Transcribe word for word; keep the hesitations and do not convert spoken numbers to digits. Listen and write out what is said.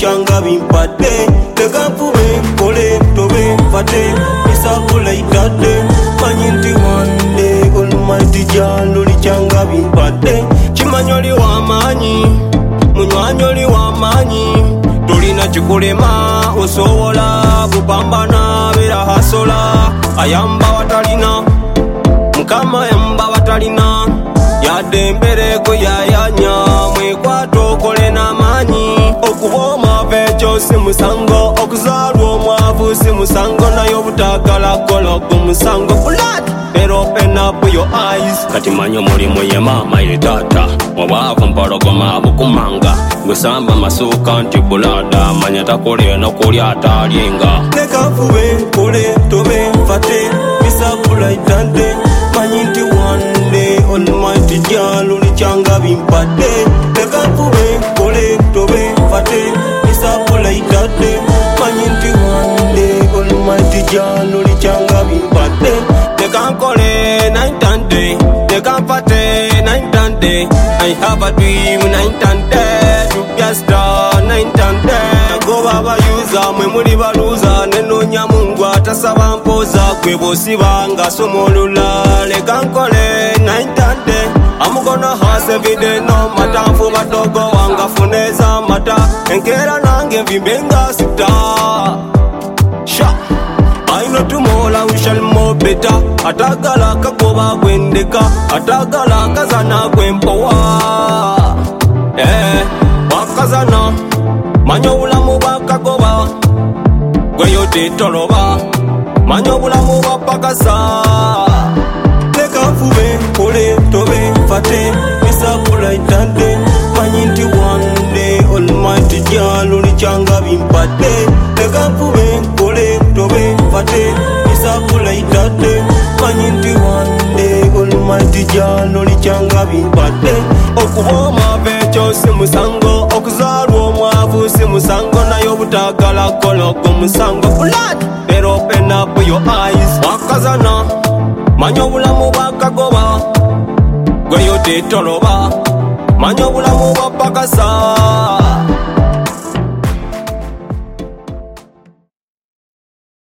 lulichanga bimpadde tekanfube nkole tobe nfate misakula itadde manyi nti one day Almighty Jah lulichanga bimpadde kimanyi oli w'amaanyi munywanyi oli w'amaanyi tulina kikulema osobola kupambana bera hasola ayamba watalina mukama yamba watalina yadde emberego yayanya mwekwata okole n'amaanyi okuba omwavu ekyo si musango okuzaalwa omwavu si musango naye obutagala gologo musango blood better open up your eyes kati manyi omulimu ye maama ye taata obwavu mpologoma bukumanga gusamba masuuka nti bulada manya takole nokulya ataalinga tekanfube nkole tobe nfate misakula itadde manyi nti one day Almighty Jah lulichanga bimpadde tekanfube nkole tobe nfate misakula itadde manyi nti one day Almighty Jah lulichanga bimpadde tekankole night and day tekanfate night and day I have a dream night and day to be a star night and day go baba yuza mwe muli baluza nenonya mungu atasaba mpoza kwe bosibanga somolula lekankole night and day I'm gonna hustle every day no matter mfu badogo wanga funeza mata enkera nange mvimbenga sita sha I know tomorrow we shall more better atagala kagoba gwendeka atagala kazana gwempowa eh wakazana manyo bulamu bwakagoba gweyote toloba manyo bulamu bwapakasa tekanfube nkole tobe nfate misakula itadde manyi nti one day Almighty Jah lulichanga bimpadde tekanfube nkole tobe nfate misakula itadde manyi nti one day Almighty Jah lulichanga bimpadde okuba omwavu ekyo si musango okuzaalwa omwavu si musango naye obutagala gologo musango blood better open up your eyes wakazana manyi obulamu bwakagoba gweyo tetoloba manyi obulamu bwapakasa